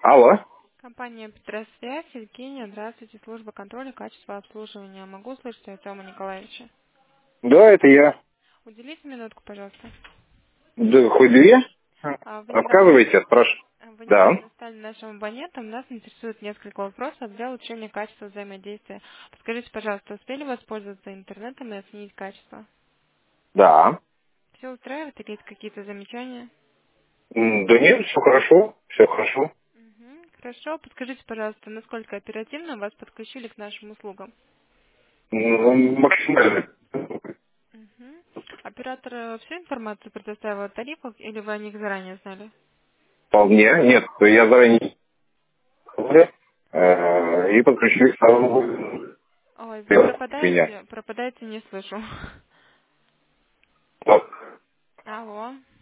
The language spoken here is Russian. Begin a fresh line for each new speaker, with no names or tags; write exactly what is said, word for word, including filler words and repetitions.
Алло.
Компания Петросвязь, Евгения, здравствуйте, служба контроля качества обслуживания. Могу услышать Артема Николаевича?
Да, это я.
Уделите минутку, пожалуйста.
Да, хоть две?
А, Вы недавно,
Рассказывайте, спрашиваю.
вы
Да.
недавно стали нашим абонентом, нас интересует несколько вопросов для улучшения качества взаимодействия. Подскажите, пожалуйста, успели воспользоваться интернетом и оценить качество?
Да.
Все устраивает или есть какие-то замечания?
М, Да нет, все хорошо. Все хорошо.
Мгм. Хорошо, подскажите, пожалуйста, насколько оперативно вас подключили к нашим услугам?
М, Максимально.
Мгм. Оператор э, всю информацию предоставил о тарифах или вы о них заранее знали?
Вполне. Нет, я заранее э, и подключились к самому
Ой, вы
меня.
пропадаете, пропадаете, не слышу.
Вот.
Алло.